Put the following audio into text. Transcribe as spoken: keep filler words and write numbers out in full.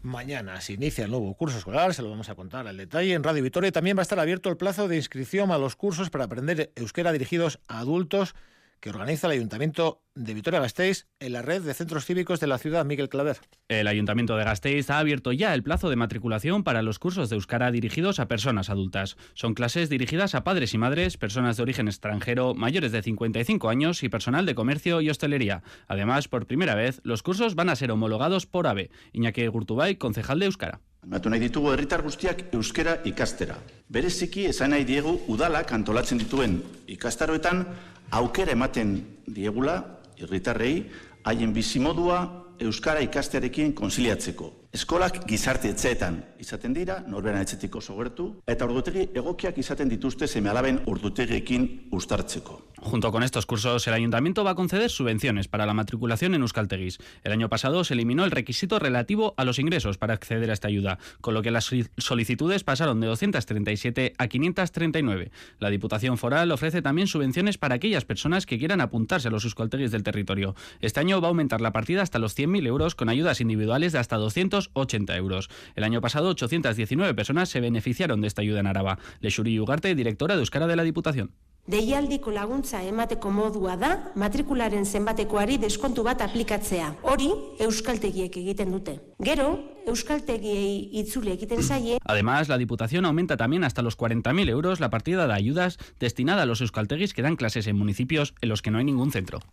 Mañana se inicia el nuevo curso escolar, se lo vamos a contar al detalle en Radio Vitoria. También va a estar abierto el plazo de inscripción a los cursos para aprender euskera dirigidos a adultos que organiza el Ayuntamiento de Vitoria-Gasteiz en la red de centros cívicos de la ciudad. Miguel Claver. El Ayuntamiento de Gasteiz ha abierto ya el plazo de matriculación para los cursos de euskara dirigidos a personas adultas. Son clases dirigidas a padres y madres, personas de origen extranjero, mayores de cincuenta y cinco años y personal de comercio y hostelería. Además, por primera vez, los cursos van a ser homologados por AVE. Iñaki Gurtubay, concejal de euskara. Animatu nahi ditugu herritar guztiak euskera ikastera. Bereziki esan nahi diegu udalak antolatzen dituen ikastaroetan aukera ematen diegula herritarrei haien bizimodua euskara ikastearekin konziliatzeko. Eskolak gizarte etxeetan izaten dira, norberan etxetik oso gertu, eta ordutegi egokiak izaten dituzte seme-alaben ordutegiekin uztartzeko. Junto con estos cursos, el Ayuntamiento va a conceder subvenciones para la matriculación en euskaltegis. El año pasado se eliminó el requisito relativo a los ingresos para acceder a esta ayuda, con lo que las solicitudes pasaron de doscientas treinta y siete a quinientas treinta y nueve. La Diputación Foral ofrece también subvenciones para aquellas personas que quieran apuntarse a los euskaltegis del territorio. Este año va a aumentar la partida hasta los cien mil euros, con ayudas individuales de hasta doscientos ochenta euros. El año pasado, ochocientas diecinueve personas se beneficiaron de esta ayuda en Araba. Lexuri Ugarte, directora de Euskara de la Diputación. Deialdiko laguntza emateko modua da matrikularen zenbatekoari deskontu bat aplikatzea. Hori euskaltegiek egiten dute. Gero, euskaltegiei itzuli egiten zaie. Además, la Diputación aumenta también hasta los cuarenta mil euros la partida de ayudas destinada a los euskaltegis que dan clases en municipios en los que no hay ningún centro.